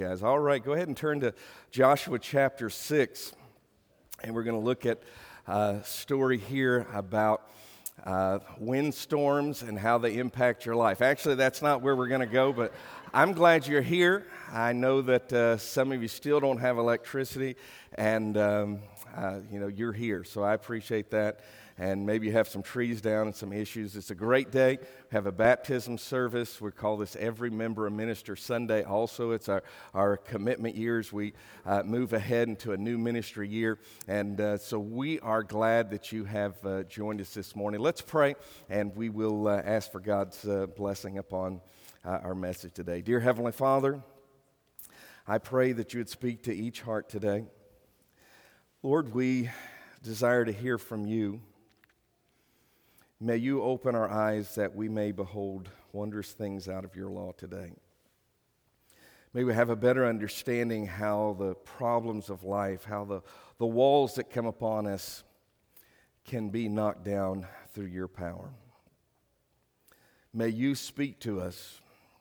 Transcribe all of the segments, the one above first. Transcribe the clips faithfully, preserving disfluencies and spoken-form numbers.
Guys, all right, go ahead and turn to Joshua chapter six, and we're going to look at a story here about uh, windstorms and how they impact your life. Actually, that's not where we're going to go, but I'm glad you're here. I know that uh, some of you still don't have electricity, and um, uh, you know you're here, so I appreciate that. And maybe you have some trees down and some issues. It's a great day. We have a baptism service. We call this Every Member a Minister Sunday. Also, it's our, our commitment years. We uh, move ahead into a new ministry year. And uh, so we are glad that you have uh, joined us this morning. Let's pray, and we will uh, ask for God's uh, blessing upon uh, our message today. Dear Heavenly Father, I pray that you would speak to each heart today. Lord, we desire to hear from you. May you open our eyes that we may behold wondrous things out of your law today. May we have a better understanding how the problems of life, how the, the walls that come upon us can be knocked down through your power. May you speak to us.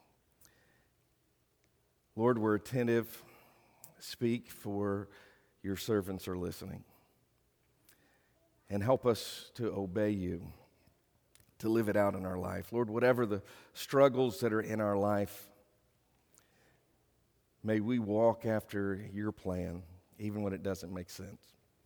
Lord, we're attentive. Speak, for your servants are listening. And help us to obey you, to live it out in our life. Lord, whatever the struggles that are in our life, may we walk after your plan, even when it doesn't make sense.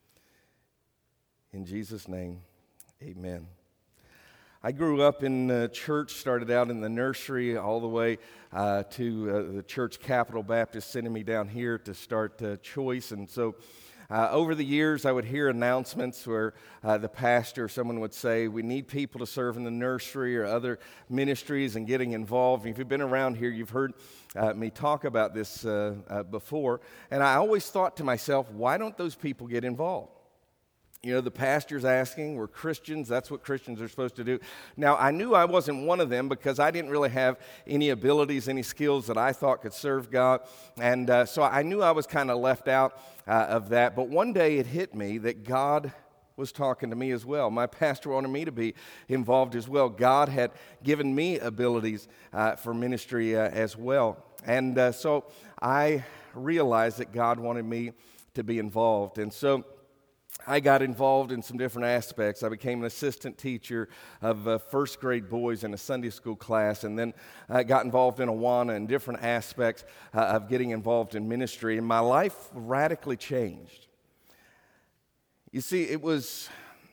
In Jesus' name, amen. I grew up in uh, church, started out in the nursery all the way uh, to uh, the church Capital Baptist, sending me down here to start uh, Choice. And so Uh, over the years, I would hear announcements where uh, the pastor or someone would say, we need people to serve in the nursery or other ministries and getting involved. And if you've been around here, you've heard uh, me talk about this uh, uh, before. And I always thought to myself, why don't those people get involved? You know, the pastor's asking, we're Christians, that's what Christians are supposed to do. Now, I knew I wasn't one of them because I didn't really have any abilities, any skills that I thought could serve God. And uh, so I knew I was kind of left out uh, of that. But one day it hit me that God was talking to me as well. My pastor wanted me to be involved as well. God had given me abilities uh, for ministry uh, as well. And uh, so I realized that God wanted me to be involved. And so I got involved in some different aspects. I became an assistant teacher of uh, first grade boys in a Sunday school class, and then I got involved in Awana and different aspects uh, of getting involved in ministry, and my life radically changed. You see, it was,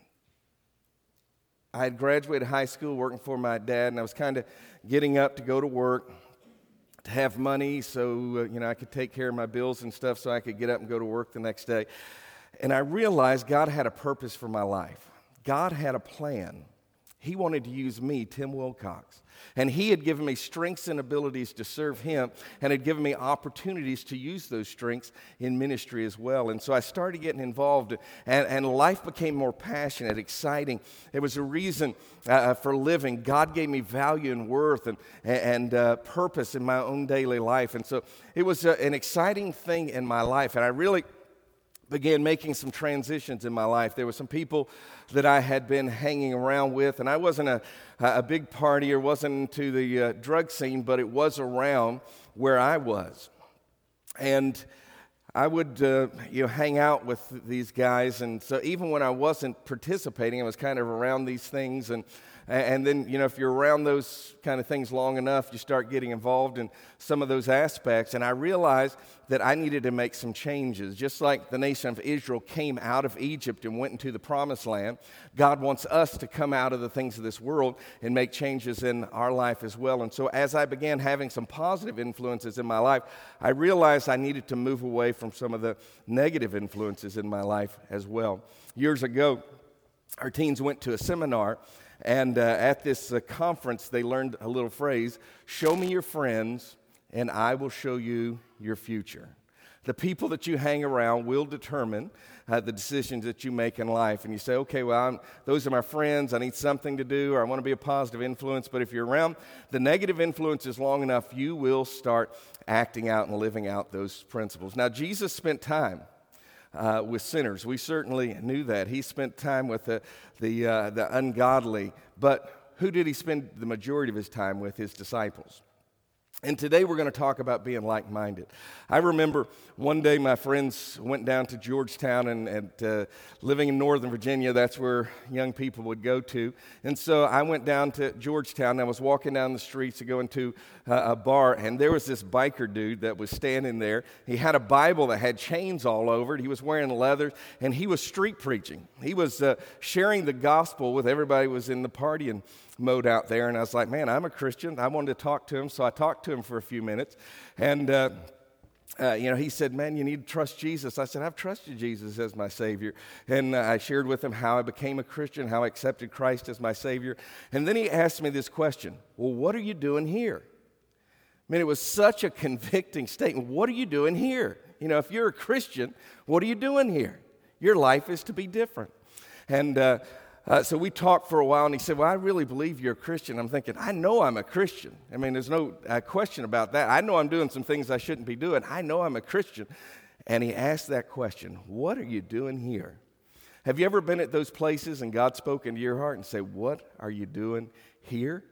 I had graduated high school working for my dad, and I was kind of getting up to go to work, to have money so uh, you know I could take care of my bills and stuff so I could get up and go to work the next day. And I realized God had a purpose for my life. God had a plan. He wanted to use me, Tim Wilcox. And he had given me strengths and abilities to serve him, and had given me opportunities to use those strengths in ministry as well. And so I started getting involved, and, and life became more passionate, exciting. There was a reason uh, for living. God gave me value and worth and, and uh, purpose in my own daily life. And so it was a, an exciting thing in my life, and I really began making some transitions in my life. There were some people that I had been hanging around with, and I wasn't a, a big partier, wasn't into the uh, drug scene, but it was around where I was. And I would uh, you know, hang out with these guys, and so even when I wasn't participating, I was kind of around these things, and And then, you know, if you're around those kind of things long enough, you start getting involved in some of those aspects. And I realized that I needed to make some changes. Just like the nation of Israel came out of Egypt and went into the promised land, God wants us to come out of the things of this world and make changes in our life as well. And so as I began having some positive influences in my life, I realized I needed to move away from some of the negative influences in my life as well. Years ago, our teens went to a seminar. And uh, at this uh, conference, they learned a little phrase, show me your friends, and I will show you your future. The people that you hang around will determine uh, the decisions that you make in life. And you say, okay, well, I'm, those are my friends. I need something to do, or I want to be a positive influence. But if you're around the negative influences long enough, you will start acting out and living out those principles. Now, Jesus spent time Uh, with sinners. We certainly knew that. He spent time with the the, uh, the ungodly. But who did he spend the majority of his time with? His disciples. And today we're going to talk about being like-minded. I remember one day my friends went down to Georgetown, and, and uh, living in Northern Virginia, that's where young people would go to. And so I went down to Georgetown, and I was walking down the streets to go into uh, a bar, and there was this biker dude that was standing there. He had a Bible that had chains all over it. He was wearing leather, and he was street preaching. He was uh, sharing the gospel with everybody who was in the partying mode out there, and I was like, man, I'm a Christian. I wanted to talk to him, so I talked to him for a few minutes, and uh, uh, you know, he said, man, you need to trust Jesus. I said, I've trusted Jesus as my Savior, and uh, I shared with him how I became a Christian, how I accepted Christ as my Savior, and then he asked me this question, well, what are you doing here? I mean, it was such a convicting statement. What are you doing here? You know, if you're a Christian, what are you doing here? Your life is to be different, and uh, Uh, so we talked for a while, and he said, well, I really believe you're a Christian. I'm thinking, I know I'm a Christian. I mean, there's no uh, question about that. I know I'm doing some things I shouldn't be doing. I know I'm a Christian. And he asked that question, what are you doing here? Have you ever been at those places and God spoke into your heart and say, what are you doing here?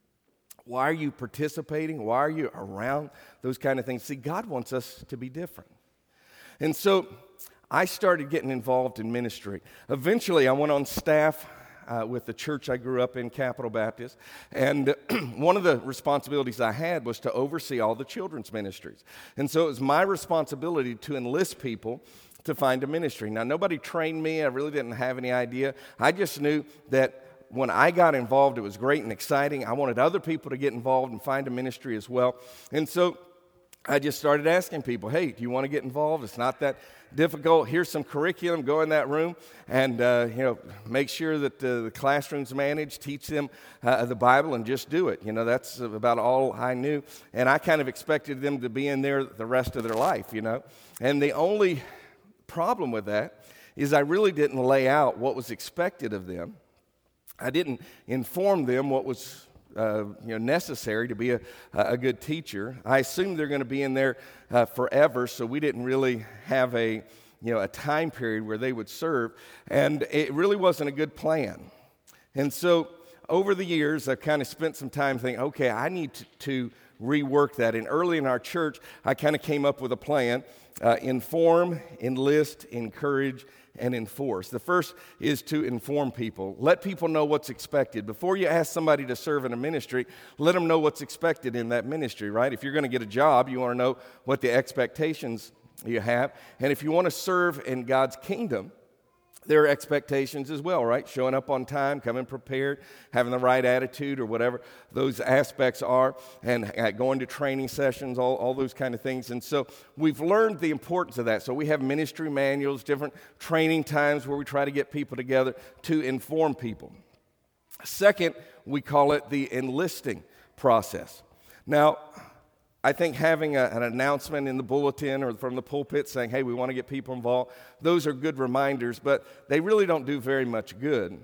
Why are you participating? Why are you around those kind of things? See, God wants us to be different. And so I started getting involved in ministry. Eventually, I went on staff uh, with the church I grew up in, Capital Baptist, and one of the responsibilities I had was to oversee all the children's ministries. And so it was my responsibility to enlist people to find a ministry. Now, nobody trained me. I really didn't have any idea. I just knew that when I got involved, it was great and exciting. I wanted other people to get involved and find a ministry as well. And so I just started asking people, hey, do you want to get involved? It's not that difficult. Here's some curriculum. Go in that room and, uh, you know, make sure that uh, the classroom's managed. Teach them uh, the Bible and just do it. You know, that's about all I knew. And I kind of expected them to be in there the rest of their life, you know. And the only problem with that is I really didn't lay out what was expected of them. I didn't inform them what was Uh, you know, necessary to be a, a good teacher. I assumed they're going to be in there uh, forever, so we didn't really have a, you know, a time period where they would serve, and it really wasn't a good plan. And so over the years, I've kind of spent some time thinking, okay, I need to, to rework that. And early in our church, I kind of came up with a plan, uh, inform, enlist, encourage, and enforce. The first is to inform people. Let people know what's expected. Before you ask somebody to serve in a ministry, let them know what's expected in that ministry, right? If you're going to get a job, you want to know what the expectations you have. And if you want to serve in God's kingdom, there are expectations as well, right? Showing up on time, coming prepared, having the right attitude or whatever those aspects are, and uh, going to training sessions, all, all those kind of things. And so we've learned the importance of that. So we have ministry manuals, different training times where we try to get people together to inform people. Second, we call it the enlisting process. Now, I think having a, an announcement in the bulletin or from the pulpit saying, hey, we want to get people involved, those are good reminders, but they really don't do very much good.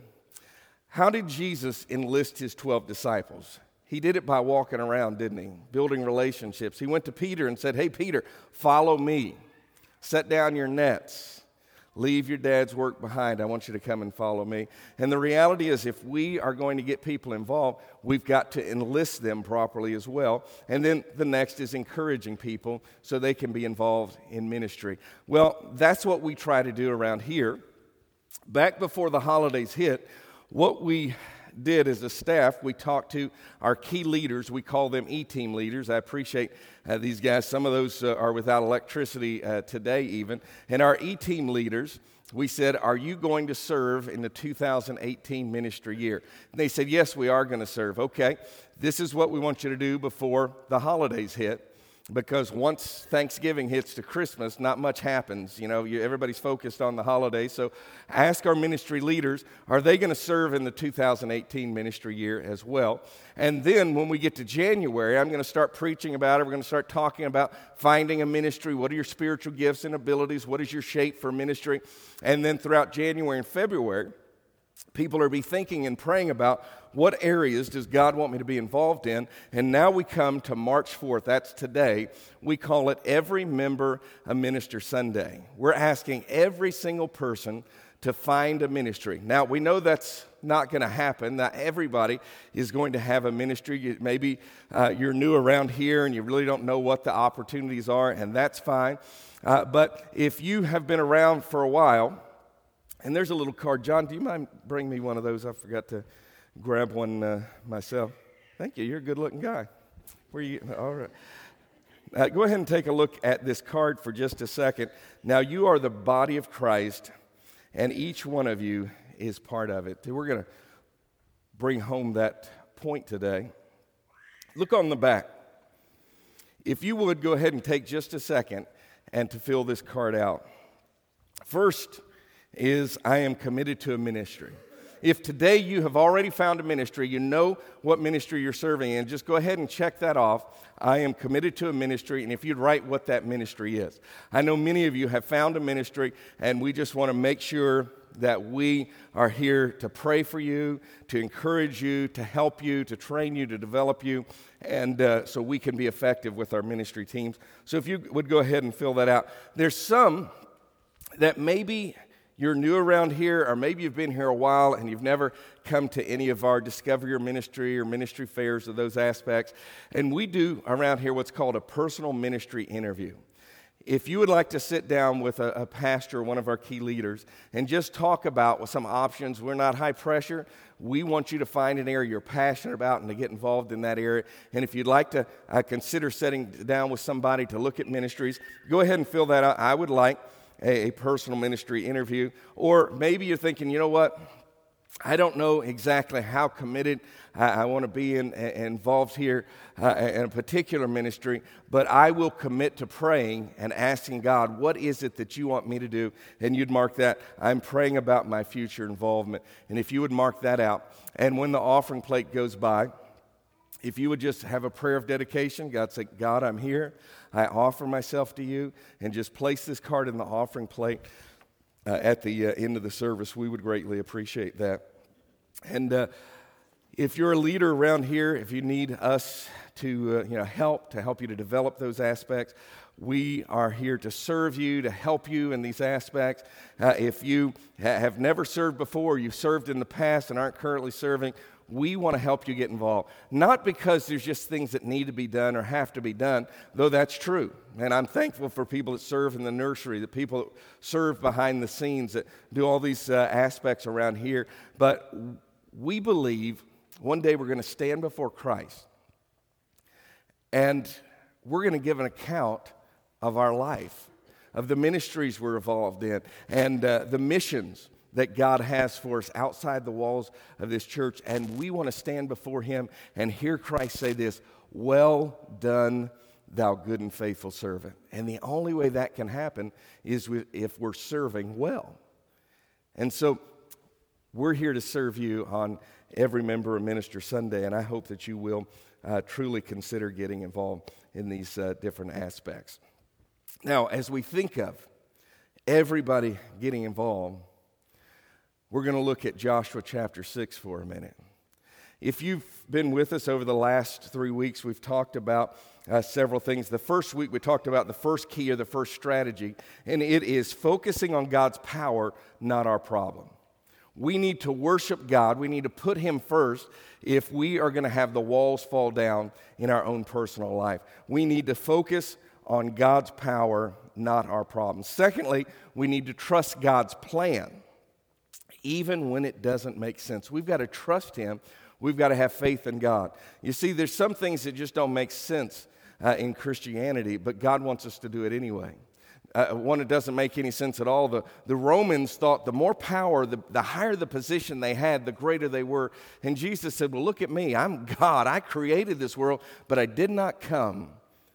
How did Jesus enlist his twelve disciples? He did it by walking around, didn't he? Building relationships. He went to Peter and said, hey, Peter, follow me. Set down your nets. Leave your dad's work behind. I want you to come and follow me. And the reality is, if we are going to get people involved, we've got to enlist them properly as well. And then the next is encouraging people so they can be involved in ministry. Well, that's what we try to do around here. Back before the holidays hit, what we did as a staff, we talked to our key leaders. We call them E-team leaders. I appreciate uh, these guys. Some of those uh, are without electricity uh, today even. And our E-team leaders, we said, are you going to serve in the two thousand eighteen ministry year? And they said, yes, we are going to serve. Okay, this is what we want you to do before the holidays hit. Because once Thanksgiving hits to Christmas, not much happens. You know, you, everybody's focused on the holidays. So ask our ministry leaders, are they going to serve in the two thousand eighteen ministry year as well? And then when we get to January, I'm going to start preaching about it. We're going to start talking about finding a ministry. What are your spiritual gifts and abilities? What is your shape for ministry? And then throughout January and February, people are be thinking and praying about what areas does God want me to be involved in. And now we come to March fourth, that's today. We call it Every Member a Minister Sunday. We're asking every single person to find a ministry. Now, we know that's not going to happen. Not everybody is going to have a ministry. Maybe uh, you're new around here and you really don't know what the opportunities are, and that's fine. Uh, but if you have been around for a while, and there's a little card. John, do you mind bringing me one of those? I forgot to grab one uh, myself. Thank you. You're a good-looking guy. Where are you? All right. Uh, go ahead and take a look at this card for just a second. Now, you are the body of Christ, and each one of you is part of it. We're going to bring home that point today. Look on the back. If you would, go ahead and take just a second and to fill this card out. First is, I am committed to a ministry. If today you have already found a ministry, you know what ministry you're serving in, just go ahead and check that off. I am committed to a ministry, and if you'd write what that ministry is. I know many of you have found a ministry, and we just want to make sure that we are here to pray for you, to encourage you, to help you, to train you, to develop you, and uh, so we can be effective with our ministry teams. So if you would go ahead and fill that out. There's some that maybe you're new around here, or maybe you've been here a while and you've never come to any of our Discover Your Ministry or ministry fairs or those aspects. And we do around here what's called a personal ministry interview. If you would like to sit down with a, a pastor, one of our key leaders, and just talk about some options, we're not high pressure. We want you to find an area you're passionate about and to get involved in that area. And if you'd like to uh, consider sitting down with somebody to look at ministries, go ahead and fill that out. I would like a, a personal ministry interview. Or maybe you're thinking, you know what? I don't know exactly how committed I, I want to be in, uh, involved here uh, in a particular ministry, but I will commit to praying and asking God, what is it that you want me to do? And you'd mark that, I'm praying about my future involvement. And if you would mark that out, and when the offering plate goes by, if you would just have a prayer of dedication, God say, God, I'm here. I offer myself to you, and just place this card in the offering plate uh, at the uh, end of the service. We would greatly appreciate that. And uh, if you're a leader around here, if you need us to uh, you know help, to help you to develop those aspects, we are here to serve you, to help you in these aspects. Uh, if you ha- have never served before, you've served in the past and aren't currently serving, we want to help you get involved. Not because there's just things that need to be done or have to be done, though that's true. And I'm thankful for people that serve in the nursery, the people that serve behind the scenes, that do all these uh, aspects around here. But we believe one day we're going to stand before Christ, and we're going to give an account of our life, of the ministries we're involved in, and uh, the missions that God has for us outside the walls of this church. And we want to stand before Him and hear Christ say this, well done, thou good and faithful servant. And the only way that can happen is if we're serving well. And so we're here to serve you on every Member of Minister Sunday, and I hope that you will uh, truly consider getting involved in these uh, different aspects. Now, as we think of everybody getting involved, we're going to look at Joshua chapter six for a minute. If you've been with us over the last three weeks, we've talked about uh, several things. The first week, we talked about the first key or the first strategy, and it is focusing on God's power, not our problem. We need to worship God. We need to put Him first if we are going to have the walls fall down in our own personal life. We need to focus on God's power, not our problems. Secondly, we need to trust God's plan, even when it doesn't make sense. We've got to trust Him. We've got to have faith in God. You see, there's some things that just don't make sense uh, in Christianity, but God wants us to do it anyway. Uh, one that doesn't make any sense at all. The, the Romans thought the more power, the, the higher the position they had, the greater they were. And Jesus said, well, look at me. I'm God. I created this world, but I did not come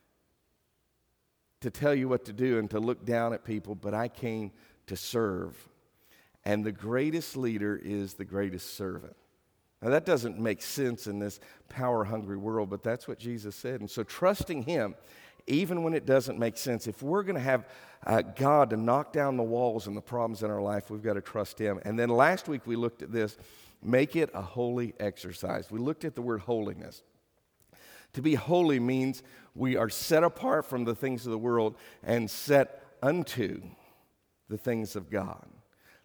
to tell you what to do and to look down at people, but I came to serve. And the greatest leader is the greatest servant. Now, that doesn't make sense in this power-hungry world, but that's what Jesus said. And so trusting Him, even when it doesn't make sense, if we're going to have uh, God to knock down the walls and the problems in our life, we've got to trust Him. And then last week we looked at this, make it a holy exercise. We looked at the word holiness. To be holy means we are set apart from the things of the world and set unto the things of God.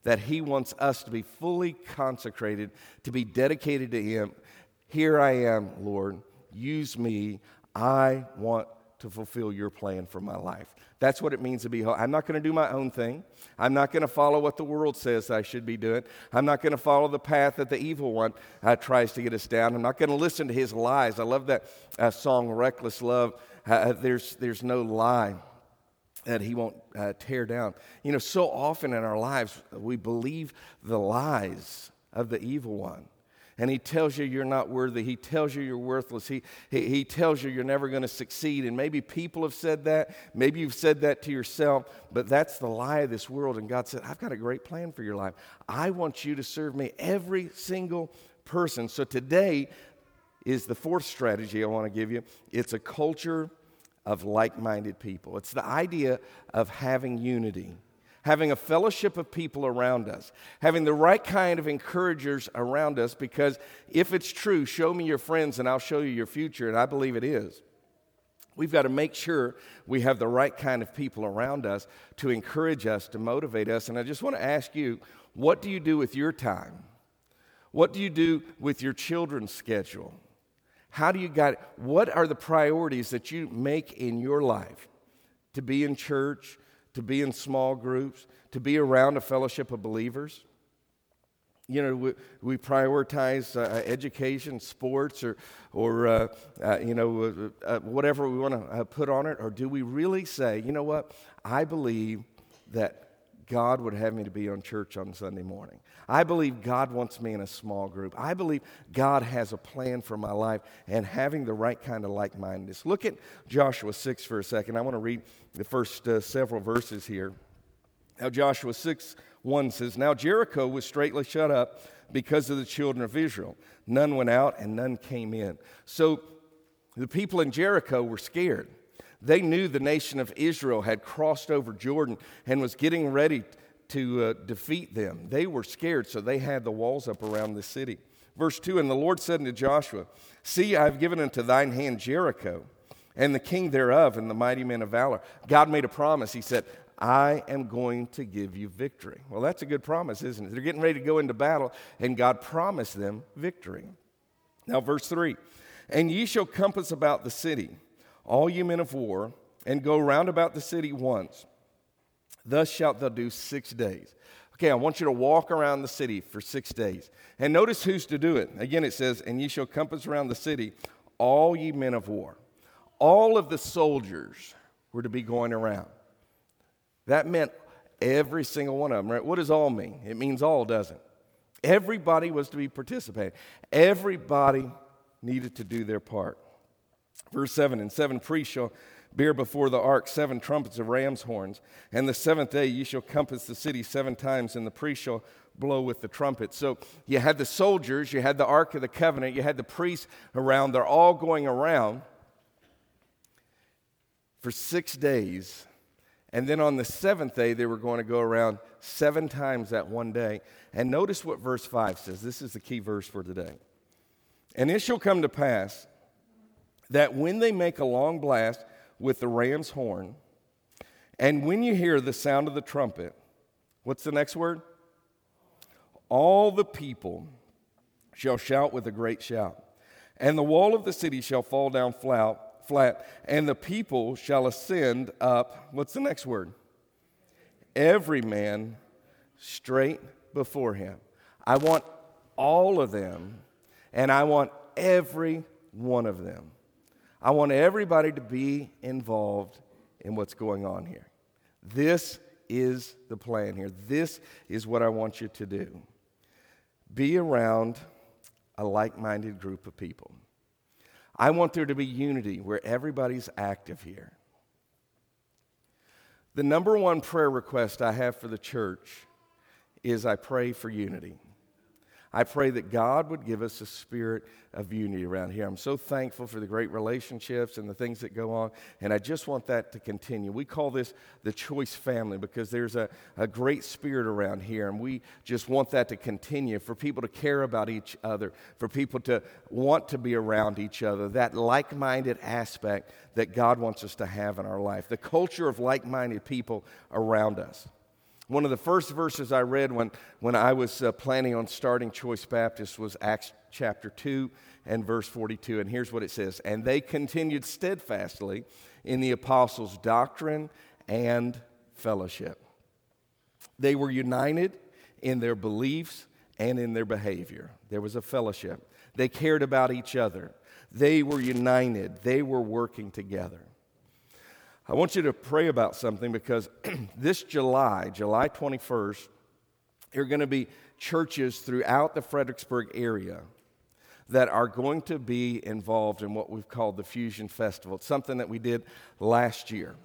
that he wants us to be fully consecrated, to be dedicated to him. Here I am, Lord. Use me. I want to fulfill your plan for my life. That's what it means to be holy. I'm not going to do my own thing. I'm not going to follow what the world says I should be doing. I'm not going to follow the path that the evil one uh, tries to get us down. I'm not going to listen to his lies. I love that uh, song, Reckless Love. Uh, there's, there's no lie that he won't uh, tear down. You know, so often in our lives, we believe the lies of the evil one. And he tells you you're not worthy. He tells you you're worthless. He, he, he tells you you're never going to succeed. And maybe people have said that. Maybe you've said that to yourself. But that's the lie of this world. And God said, I've got a great plan for your life. I want you to serve me, every single person. So today is the fourth strategy I want to give you. It's a culture of like-minded people. It's the idea of having unity, having a fellowship of people around us, having the right kind of encouragers around us, because if it's true, show me your friends and I'll show you your future, and I believe it is. We've got to make sure we have the right kind of people around us to encourage us, to motivate us. And I just want to ask you, what do you do with your time? What do you do with your children's schedule? How do you guide it? What are the priorities that you make in your life? To be in church, to be in small groups, to be around a fellowship of believers? You know, we, we prioritize uh, education, sports, or, or uh, uh, you know, uh, uh, whatever we want to uh, put on it. Or do we really say, you know what, I believe that God would have me to be on church on Sunday morning. I believe God wants me in a small group. I believe God has a plan for my life, and having the right kind of like-mindedness. Look at Joshua six for a second. I want to read the first uh, several verses here. Now Joshua six one says, Now Jericho was straitly shut up because of the children of Israel. None went out and none came in. So the people in Jericho were scared. They knew the nation of Israel had crossed over Jordan and was getting ready to uh, defeat them. They were scared, so they had the walls up around the city. Verse two, And the Lord said unto Joshua, See, I have given unto thine hand Jericho, and the king thereof, and the mighty men of valor. God made a promise. He said, I am going to give you victory. Well, that's a good promise, isn't it? They're getting ready to go into battle, and God promised them victory. Now, verse three, And ye shall compass about the city, all you men of war, and go round about the city once. Thus shalt thou do six days. Okay, I want you to walk around the city for six days. And notice who's to do it. Again, it says, And ye shall compass around the city, all ye men of war. All of the soldiers were to be going around. That meant every single one of them, right? What does all mean? It means all, doesn't it? Everybody was to be participating. Everybody needed to do their part. Verse seven, And seven priests shall bear before the ark seven trumpets of ram's horns. And the seventh day ye shall compass the city seven times, and the priests shall blow with the trumpet. So you had the soldiers, you had the Ark of the Covenant, you had the priests around. They're all going around for six days. And then on the seventh day, they were going to go around seven times that one day. And notice what verse five says. This is the key verse for today. And it shall come to pass that when they make a long blast with the ram's horn, and when you hear the sound of the trumpet, what's the next word? All the people shall shout with a great shout, and the wall of the city shall fall down flat, flat, and the people shall ascend up, what's the next word? Every man straight before him. I want all of them, and I want every one of them. I want everybody to be involved in what's going on here. This is the plan here. This is what I want you to do. Be around a like-minded group of people. I want there to be unity where everybody's active here. The number one prayer request I have for the church is I pray for unity. I pray that God would give us a spirit of unity around here. I'm so thankful for the great relationships and the things that go on, and I just want that to continue. We call this the Choice family because there's a, a great spirit around here, and we just want that to continue, for people to care about each other, for people to want to be around each other, that like-minded aspect that God wants us to have in our life, the culture of like-minded people around us. One of the first verses I read when, when I was uh, planning on starting Choice Baptist was Acts chapter two and verse forty-two. And here's what it says. And they continued steadfastly in the apostles' doctrine and fellowship. They were united in their beliefs and in their behavior. There was a fellowship. They cared about each other. They were united. They were working together. I want you to pray about something because this July, July twenty-first, there are going to be churches throughout the Fredericksburg area that are going to be involved in what we've called the Fusion Festival. It's something that we did last year.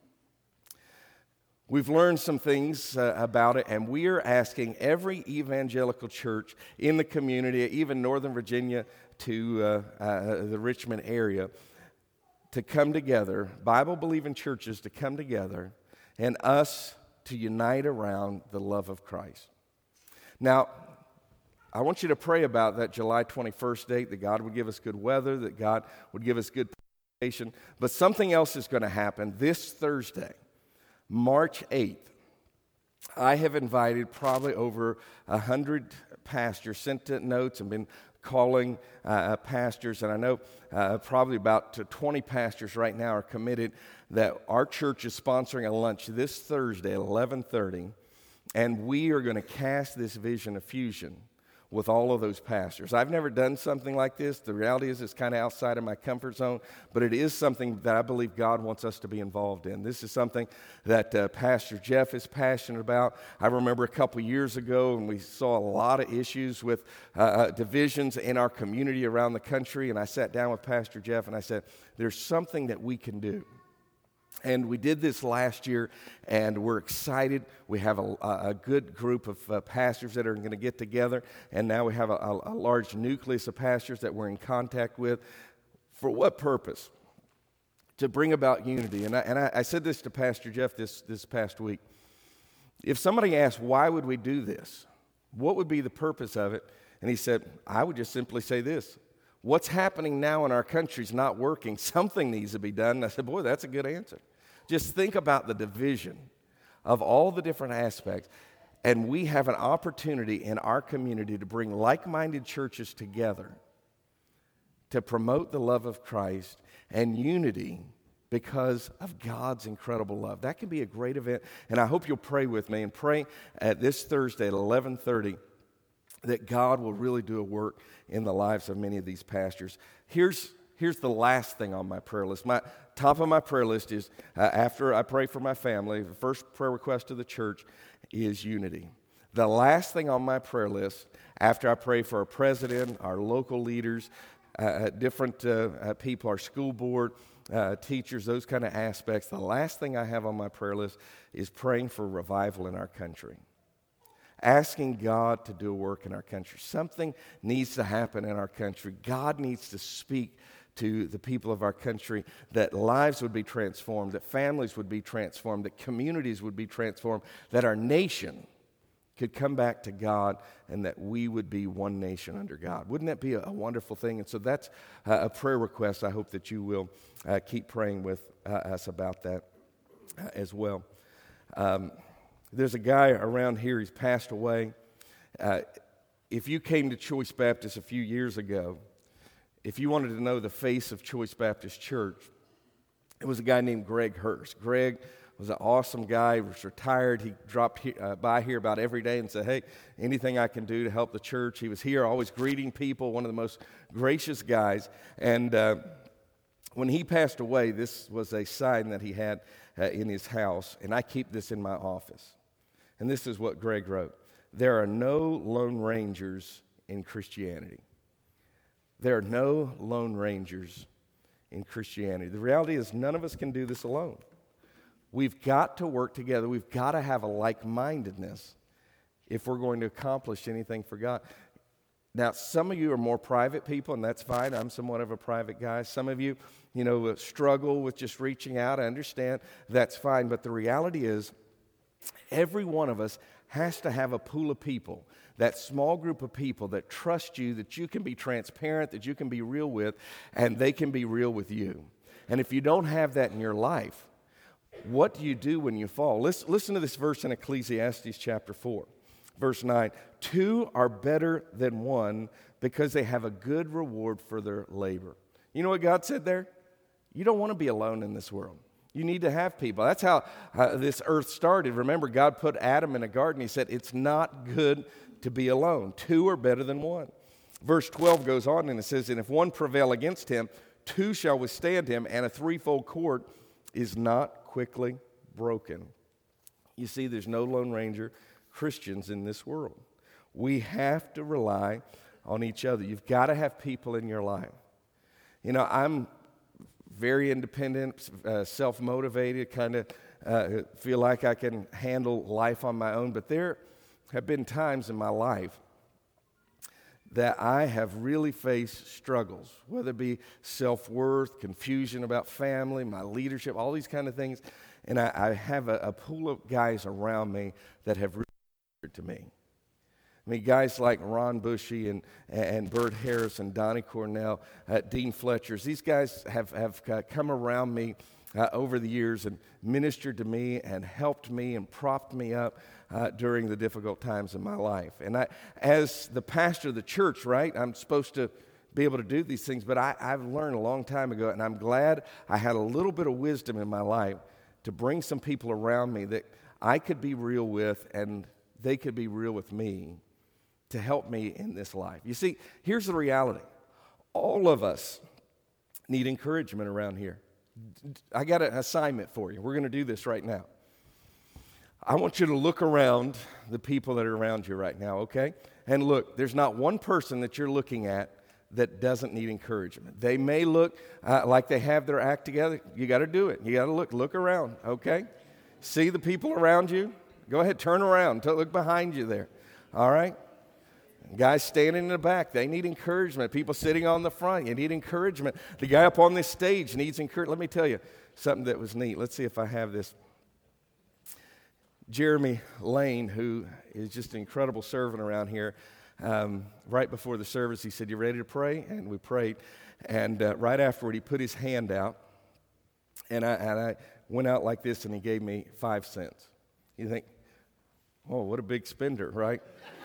We've learned some things uh, about it, and we are asking every evangelical church in the community, even Northern Virginia to uh, uh, the Richmond area, to come together, Bible-believing churches to come together, and us to unite around the love of Christ. Now, I want you to pray about that July twenty-first date, that God would give us good weather, that God would give us good preparation. But something else is going to happen this Thursday, March eighth. I have invited probably over one hundred pastors, sent notes and been calling uh, pastors, and I know uh, probably about twenty pastors right now are committed that our church is sponsoring a lunch this Thursday at eleven thirty, and we are going to cast this vision of fusion with all of those pastors. I've never done something like this. The reality is it's kind of outside of my comfort zone, but it is something that I believe God wants us to be involved in. This is something that uh, Pastor Jeff is passionate about. I remember a couple years ago when we saw a lot of issues with uh, uh, divisions in our community around the country, and I sat down with Pastor Jeff and I said, there's something that we can do. And we did this last year, and we're excited. We have a, a good group of uh, pastors that are going to get together, and now we have a, a, a large nucleus of pastors that we're in contact with. For what purpose? To bring about unity. And I, and I, I said this to Pastor Jeff this, this past week. If somebody asked, why would we do this? What would be the purpose of it? And he said, I would just simply say this. What's happening now in our country is not working. Something needs to be done. And I said, boy, that's a good answer. Just think about the division of all the different aspects. And we have an opportunity in our community to bring like-minded churches together to promote the love of Christ and unity because of God's incredible love. That can be a great event. And I hope you'll pray with me and pray at this Thursday at eleven thirty that God will really do a work in the lives of many of these pastors. Here's, here's the last thing on my prayer list. My top of my prayer list is, uh, after I pray for my family, the first prayer request of the church is unity. The last thing on my prayer list, after I pray for our president, our local leaders, uh, different uh, uh, people, our school board, uh, teachers, those kind of aspects, the last thing I have on my prayer list is praying for revival in our country. Asking God to do a work in our country. Something needs to happen in our country. God needs to speak to the people of our country that lives would be transformed, that families would be transformed, that communities would be transformed, that our nation could come back to God, and that we would be one nation under God. Wouldn't that be a, a wonderful thing? And so that's uh, a prayer request. I hope that you will uh, keep praying with uh, us about that uh, as well. Um, There's a guy around here, he's passed away. Uh, if you came to Choice Baptist a few years ago, if you wanted to know the face of Choice Baptist Church, it was a guy named Greg Hurst. Greg was an awesome guy. He was retired. He dropped he, uh, by here about every day and said, hey, anything I can do to help the church. He was here always greeting people, one of the most gracious guys. And uh, when he passed away, this was a sign that he had uh, in his house, and I keep this in my office. And this is what Greg wrote. There are no lone rangers in Christianity. There are no lone rangers in Christianity. The reality is none of us can do this alone. We've got to work together. We've got to have a like-mindedness if we're going to accomplish anything for God. Now, some of you are more private people, and that's fine. I'm somewhat of a private guy. Some of you, you know, struggle with just reaching out. I understand. That's fine. But the reality is, every one of us has to have a pool of people, that small group of people that trust you, that you can be transparent, that you can be real with, and they can be real with you. And if you don't have that in your life, what do you do when you fall? Listen, listen to this verse in Ecclesiastes chapter four, verse nine. Two are better than one because they have a good reward for their labor. You know what God said there? You don't want to be alone in this world. You need to have people. That's how uh, this earth started. Remember, God put Adam in a garden. He said, it's not good to be alone. Two are better than one. Verse twelve goes on and it says, and if one prevail against him, two shall withstand him, and a threefold cord is not quickly broken. You see, there's no Lone Ranger Christians in this world. We have to rely on each other. You've got to have people in your life. You know, I'm very independent, uh, self-motivated, kind of uh, feel like I can handle life on my own. But there have been times in my life that I have really faced struggles, whether it be self-worth, confusion about family, my leadership, all these kind of things. And I, I have a, a pool of guys around me that have really ministered to me. I mean, guys like Ron Bushy and, and Bert Harris and Donnie Cornell, uh, Dean Fletchers, these guys have, have come around me uh, over the years and ministered to me and helped me and propped me up uh, during the difficult times in my life. And I, as the pastor of the church, right, I'm supposed to be able to do these things, but I, I've learned a long time ago, and I'm glad I had a little bit of wisdom in my life to bring some people around me that I could be real with and they could be real with me to help me in this life. You see, here's the reality. All of us need encouragement around here. I got an assignment for you. We're going to do this right now. I want you to look around the people that are around you right now, okay? And look, there's not one person that you're looking at that doesn't need encouragement. They may look uh, like they have their act together. You got to do it. You got to look. Look around, okay? See the people around you? Go ahead, turn around. Look behind you there, all right? Guys standing in the back, they need encouragement. People sitting on the front, you need encouragement. The guy up on this stage needs encouragement. Let me tell you something that was neat. Let's see if I have this. Jeremy Lane, who is just an incredible servant around here, um, right before the service, he said, you ready to pray? And we prayed. And uh, right afterward, he put his hand out, and I, and I went out like this, and he gave me five cents. You think, oh, what a big spender, right?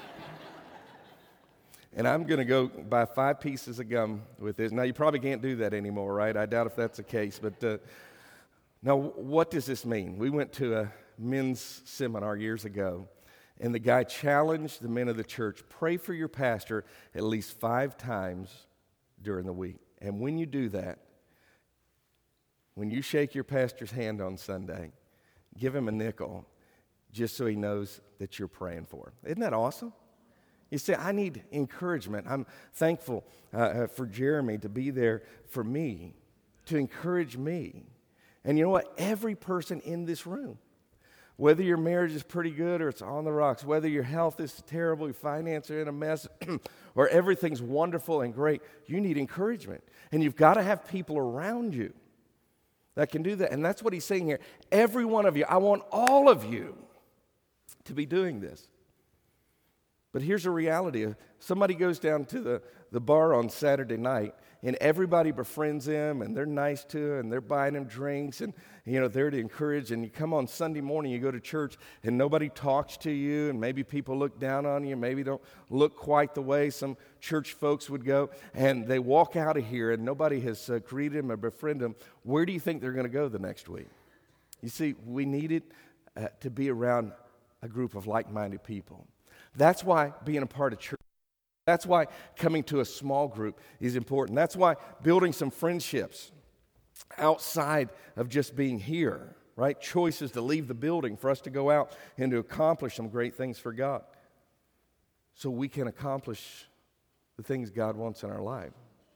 And I'm going to go buy five pieces of gum with this. Now, you probably can't do that anymore, right? I doubt if that's the case. But uh, now, what does this mean? We went to a men's seminar years ago, and the guy challenged the men of the church, pray for your pastor at least five times during the week. And when you do that, when you shake your pastor's hand on Sunday, give him a nickel just so he knows that you're praying for him. Isn't that awesome? You see, I need encouragement. I'm thankful uh, for Jeremy to be there for me, to encourage me. And you know what? Every person in this room, whether your marriage is pretty good or it's on the rocks, whether your health is terrible, your finances are in a mess, or everything's wonderful and great, you need encouragement. And you've got to have people around you that can do that. And that's what he's saying here. Every one of you, I want all of you to be doing this. But here's a reality. Somebody goes down to the, the bar on Saturday night, and everybody befriends them, and they're nice to them, and they're buying them drinks, and you know they're to encourage. And you come on Sunday morning, you go to church, and nobody talks to you, and maybe people look down on you, maybe don't look quite the way some church folks would go, and they walk out of here, and nobody has uh, greeted them or befriended them. Where do you think they're going to go the next week? You see, we needed uh, to be around a group of like-minded people. That's why being a part of church, that's why coming to a small group is important. That's why building some friendships outside of just being here, right? Choices to leave the building for us to go out and to accomplish some great things for God so we can accomplish the things God wants in our life.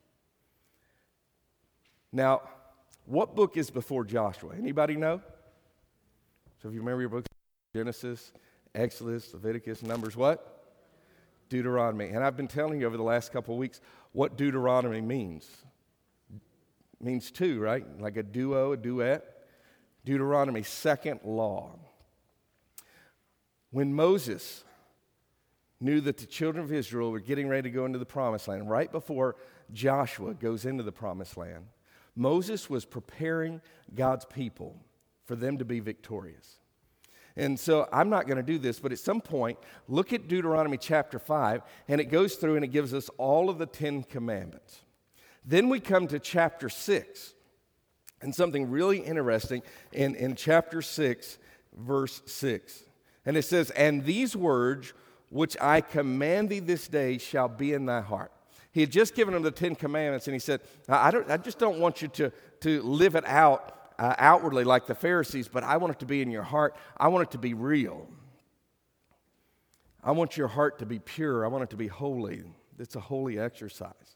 Now, what book is before Joshua? Anybody know? So if you remember your books, Genesis, Exodus, Leviticus, Numbers, what? Deuteronomy. And I've been telling you over the last couple of weeks what Deuteronomy means. It means two, right? Like a duo, a duet. Deuteronomy, second law. When Moses knew that the children of Israel were getting ready to go into the promised land, right before Joshua goes into the promised land, Moses was preparing God's people for them to be victorious. And so I'm not going to do this, but at some point, look at Deuteronomy chapter five, and it goes through and it gives us all of the Ten Commandments. Then we come to chapter six, and something really interesting in, in chapter six, verse six. And it says, "And these words which I command thee this day shall be in thy heart." He had just given them the Ten Commandments, and he said, I, don't, I just don't want you to, to live it out Uh, outwardly like the Pharisees, but I want it to be in your heart. I want it to be real. I want your heart to be pure. I want it to be holy. It's a holy exercise.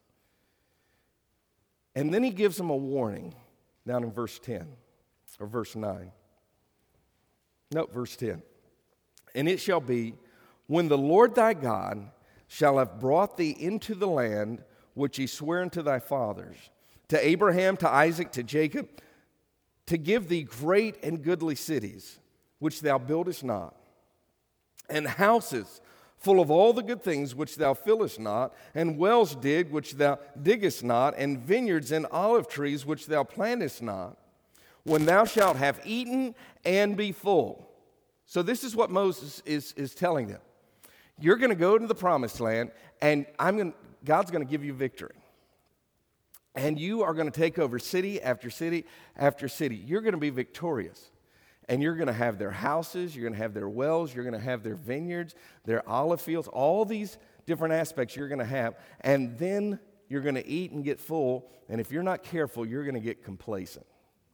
And then he gives them a warning down in verse ten or verse nine. No, verse ten. "And it shall be, when the Lord thy God shall have brought thee into the land which he sware unto thy fathers, to Abraham, to Isaac, to Jacob, to give thee great and goodly cities, which thou buildest not, and houses full of all the good things which thou fillest not, and wells digged which thou diggest not, and vineyards and olive trees which thou plantest not, when thou shalt have eaten and be full." So this is what Moses is, is telling them. You're going to go into the promised land, and I'm going, God's going to give you victory. And you are going to take over city after city after city. You're going to be victorious. And you're going to have their houses, you're going to have their wells, you're going to have their vineyards, their olive fields, all these different aspects you're going to have. And then you're going to eat and get full. And if you're not careful, you're going to get complacent.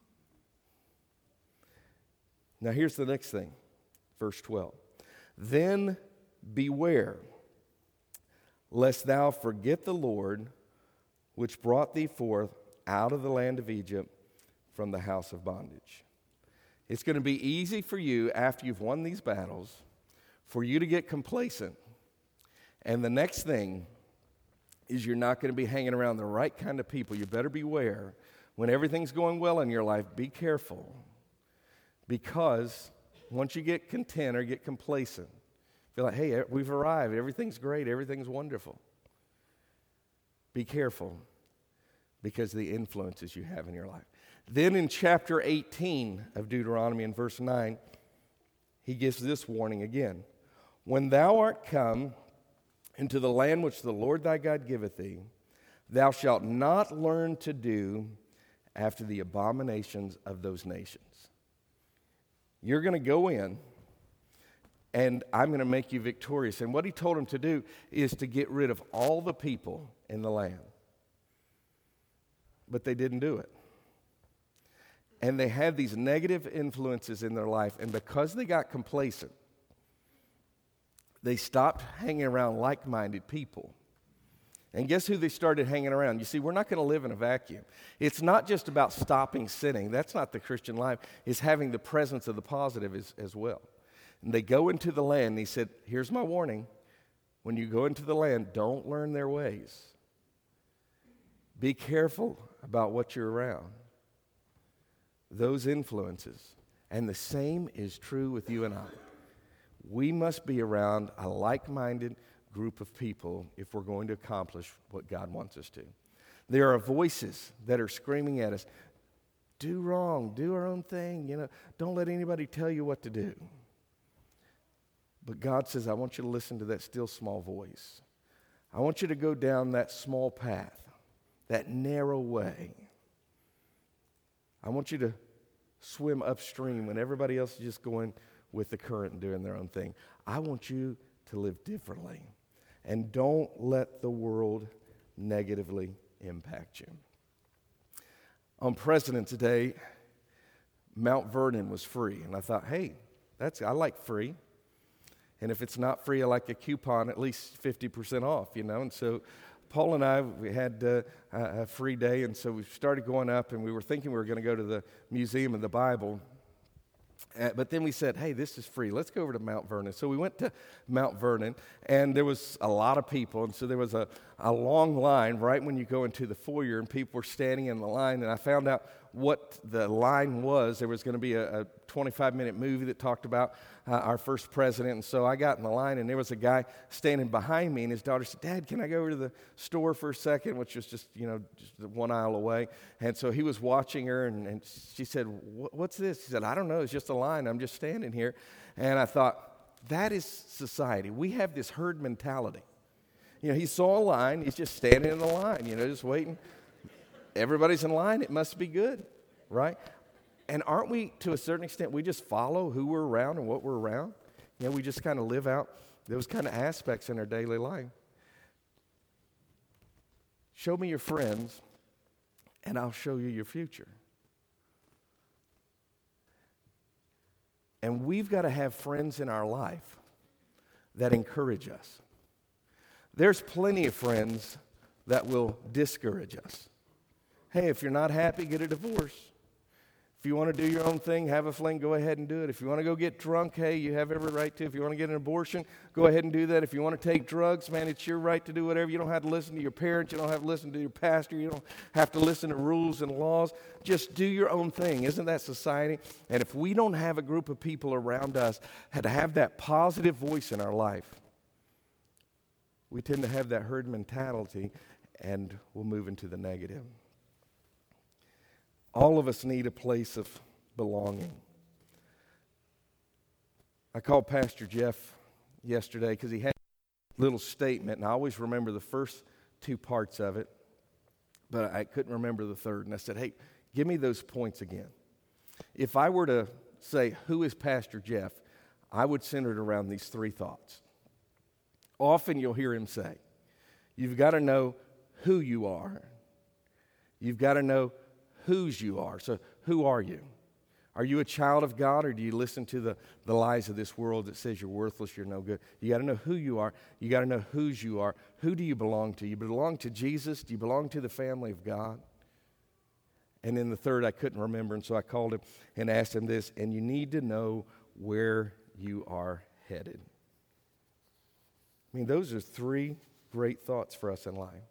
Now here's the next thing, verse twelve. "Then beware, lest thou forget the Lord, which brought thee forth out of the land of Egypt from the house of bondage." It's going to be easy for you, after you've won these battles, for you to get complacent. And the next thing is you're not going to be hanging around the right kind of people. You better beware. When everything's going well in your life, be careful. Because once you get content or get complacent, feel like, hey, we've arrived. Everything's great. Everything's wonderful. Be careful, because of the influences you have in your life. Then in chapter eighteen of Deuteronomy, in verse nine, he gives this warning again. "When thou art come into the land which the Lord thy God giveth thee, thou shalt not learn to do after the abominations of those nations." You're going to go in, and I'm going to make you victorious. And what he told him to do is to get rid of all the people in the land. But they didn't do it. And they had these negative influences in their life. And because they got complacent, they stopped hanging around like-minded people. And guess who they started hanging around? You see, we're not going to live in a vacuum. It's not just about stopping sinning. That's not the Christian life. It's having the presence of the positive as, as well. And they go into the land, and he said, here's my warning. When you go into the land, don't learn their ways. Be careful about what you're around. Those influences. And the same is true with you and I. We must be around a like-minded group of people if we're going to accomplish what God wants us to. There are voices that are screaming at us, do wrong, do our own thing, you know, don't let anybody tell you what to do. But God says, I want you to listen to that still small voice. I want you to go down that small path, that narrow way. I want you to swim upstream when everybody else is just going with the current and doing their own thing. I want you to live differently. And don't let the world negatively impact you. On President's Day, Mount Vernon was free. And I thought, hey, that's I like free. And if it's not free, I like a coupon, at least fifty percent off, you know. And so Paul and I, we had uh, a free day, and so we started going up, and we were thinking we were going to go to the Museum of the Bible. Uh, but then we said, hey, this is free. Let's go over to Mount Vernon. So we went to Mount Vernon, and there was a lot of people. And so there was a, a long line right when you go into the foyer, and people were standing in the line. And I found out what the line was. There was going to be a, a twenty-five minute movie that talked about uh, our first president. And so I got in the line, and there was a guy standing behind me, and his daughter said, "Dad, can I go over to the store for a second?" Which was just, you know, just one aisle away. And so he was watching her, and, and she said, "What's this?" He said, "I don't know. It's just a line. I'm just standing here." And I thought, that is society. We have this herd mentality. You know, he saw a line. He's just standing in the line, you know, just waiting. Everybody's in line. It must be good, right? And aren't we, to a certain extent, we just follow who we're around and what we're around? You know, we just kind of live out those kind of aspects in our daily life. Show me your friends, and I'll show you your future. And we've got to have friends in our life that encourage us. There's plenty of friends that will discourage us. Hey, if you're not happy, get a divorce. If you want to do your own thing, have a fling, go ahead and do it. If you want to go get drunk, hey, you have every right to. If you want to get an abortion, go ahead and do that. If you want to take drugs, man, it's your right to do whatever. You don't have to listen to your parents. You don't have to listen to your pastor. You don't have to listen to rules and laws. Just do your own thing. Isn't that society? And if we don't have a group of people around us that have that positive voice in our life, we tend to have that herd mentality, and we'll move into the negative. All of us need a place of belonging. I called Pastor Jeff yesterday because he had a little statement, and I always remember the first two parts of it, but I couldn't remember the third. And I said, hey, give me those points again. If I were to say, who is Pastor Jeff, I would center it around these three thoughts. Often you'll hear him say, you've got to know who you are. You've got to know whose you are. So who are you? Are you a child of God, or do you listen to the, the lies of this world that says you're worthless, you're no good? You got to know who you are. You got to know whose you are. Who do you belong to? You belong to Jesus? Do you belong to the family of God? And then the third I couldn't remember, and so I called him and asked him this, and you need to know where you are headed. I mean, those are three great thoughts for us in life.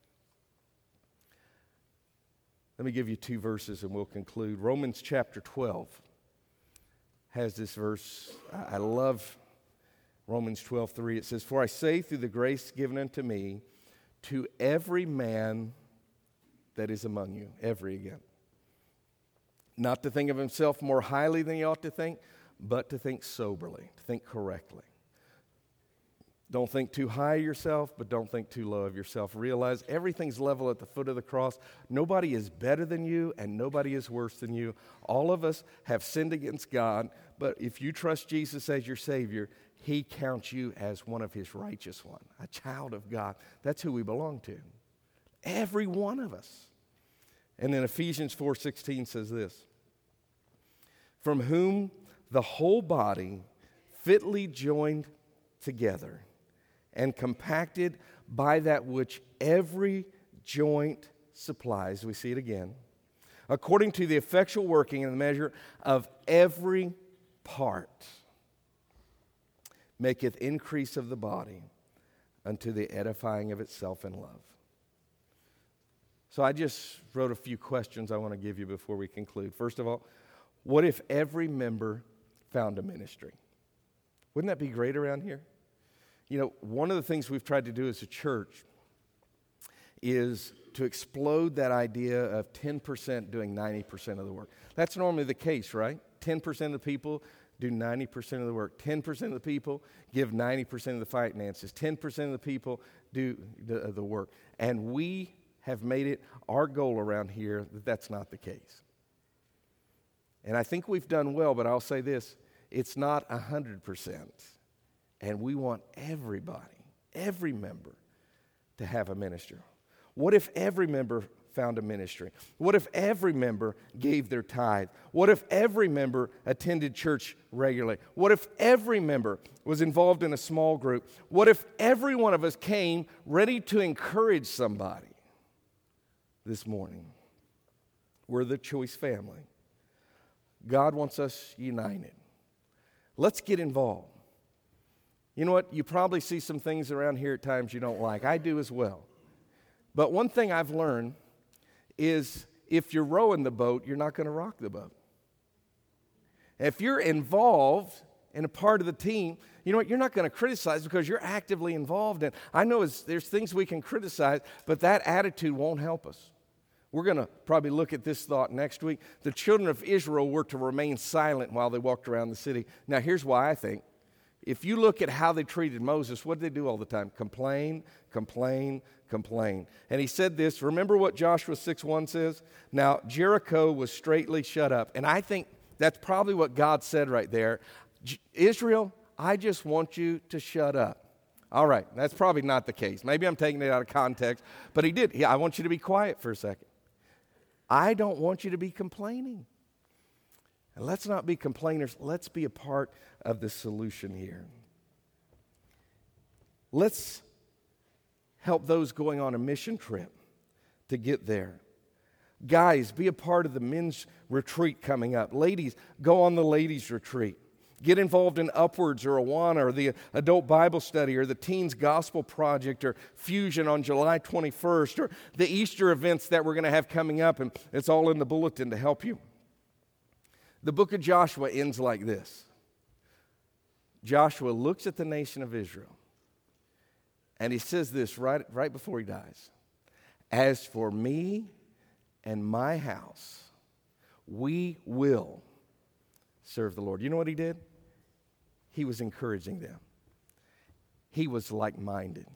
Let me give you two verses and we'll conclude. Romans chapter twelve has this verse. I love Romans twelve three. It says, "For I say through the grace given unto me, to every man that is among you," every again, "not to think of himself more highly than he ought to think, but to think soberly," to think correctly. Don't think too high of yourself, but don't think too low of yourself. Realize everything's level at the foot of the cross. Nobody is better than you, and nobody is worse than you. All of us have sinned against God, but if you trust Jesus as your Savior, He counts you as one of His righteous ones, a child of God. That's who we belong to. Every one of us. And then Ephesians four sixteen says this, "From whom the whole body fitly joined together and compacted by that which every joint supplies," we see it again, "according to the effectual working in the measure of every part, maketh increase of the body unto the edifying of itself in love." So I just wrote a few questions I want to give you before we conclude. First of all, what if every member found a ministry? Wouldn't that be great around here? You know, one of the things we've tried to do as a church is to explode that idea of ten percent doing ninety percent of the work. That's normally the case, right? ten percent of the people do ninety percent of the work. ten percent of the people give ninety percent of the finances. ten percent of the people do the, the work. And we have made it our goal around here that that's not the case. And I think we've done well, but I'll say this, it's not one hundred percent. And we want everybody, every member, to have a ministry. What if every member found a ministry? What if every member gave their tithe? What if every member attended church regularly? What if every member was involved in a small group? What if every one of us came ready to encourage somebody this morning? We're the Choice family. God wants us united. Let's get involved. You know what? You probably see some things around here at times you don't like. I do as well. But one thing I've learned is if you're rowing the boat, you're not going to rock the boat. If you're involved in a part of the team, you know what? You're not going to criticize because you're actively involved in. I know it's, there's things we can criticize, but that attitude won't help us. We're going to probably look at this thought next week. The children of Israel were to remain silent while they walked around the city. Now, here's why I think. If you look at how they treated Moses, what did they do all the time? Complain, complain, complain. And he said this, remember what Joshua six one says? Now, Jericho was straightly shut up. And I think that's probably what God said right there. Israel, I just want you to shut up. All right, that's probably not the case. Maybe I'm taking it out of context, but he did. He, I want you to be quiet for a second. I don't want you to be complaining. And let's not be complainers. Let's be a part of the solution here. Let's help those going on a mission trip to get there. Guys, be a part of the men's retreat coming up. Ladies, go on the ladies' retreat. Get involved in Upwards or Awana or the Adult Bible Study or the Teens Gospel Project or Fusion on July twenty-first or the Easter events that we're going to have coming up, and it's all in the bulletin to help you. The book of Joshua ends like this. Joshua looks at the nation of Israel, and he says this right, right before he dies. As for me and my house, we will serve the Lord. You know what he did? He was encouraging them. He was like-minded.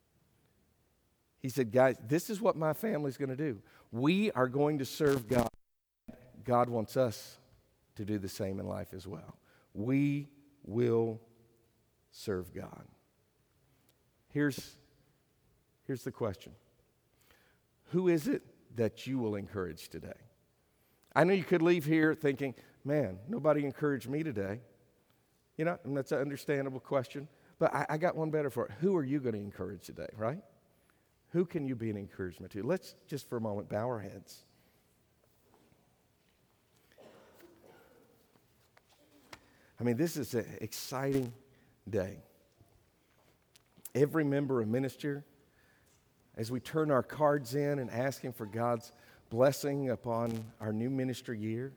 He said, guys, this is what my family's going to do. We are going to serve God. God wants us to do the same in life as well. We will serve God. Here's, here's the question. Who is it that you will encourage today? I know you could leave here thinking, man, nobody encouraged me today. You know, and that's an understandable question. But I, I got one better for it. Who are you going to encourage today, right? Who can you be an encouragement to? Let's just for a moment bow our heads. I mean, this is an exciting day. Every member of ministry, as we turn our cards in and asking for God's blessing upon our new ministry year,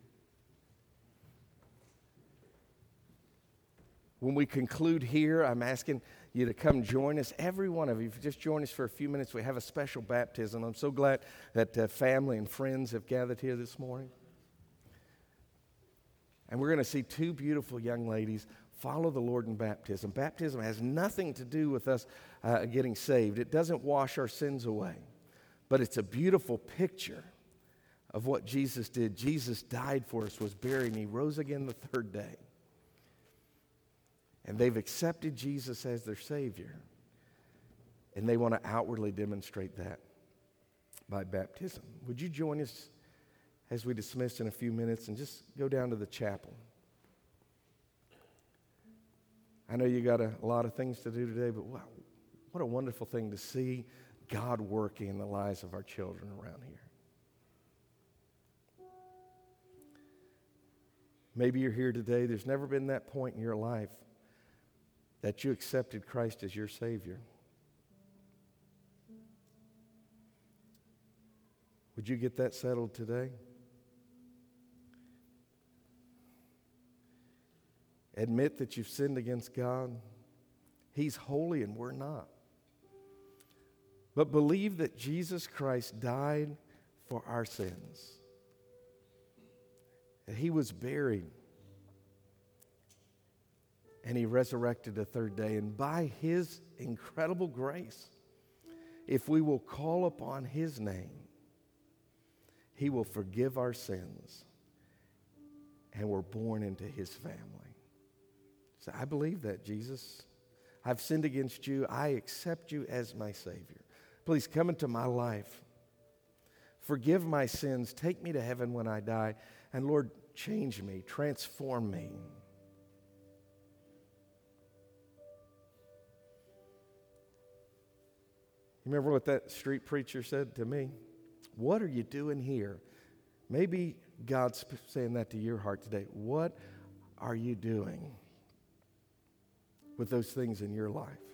when we conclude here, I'm asking you to come join us. Every one of you, if you just join us for a few minutes, we have a special baptism. I'm so glad that uh, family and friends have gathered here this morning. And we're going to see two beautiful young ladies follow the Lord in baptism. Baptism has nothing to do with us uh, getting saved. It doesn't wash our sins away. But it's a beautiful picture of what Jesus did. Jesus died for us, was buried, and he rose again the third day. And they've accepted Jesus as their Savior. And they want to outwardly demonstrate that by baptism. Would you join us as we dismiss in a few minutes and just go down to the chapel? I know you got a, a lot of things to do today, but wow, what a wonderful thing to see God working in the lives of our children around here. Maybe you're here today, there's never been that point in your life that you accepted Christ as your Savior. Would you get that settled today? Admit that you've sinned against God. He's holy and we're not. But believe that Jesus Christ died for our sins. That he was buried. And he resurrected the third day. And by his incredible grace, if we will call upon his name, he will forgive our sins. And we're born into his family. So I believe that, Jesus. I've sinned against you. I accept you as my Savior. Please come into my life. Forgive my sins. Take me to heaven when I die. And Lord, change me. Transform me. You remember what that street preacher said to me? What are you doing here? Maybe God's saying that to your heart today. What are you doing with those things in your life?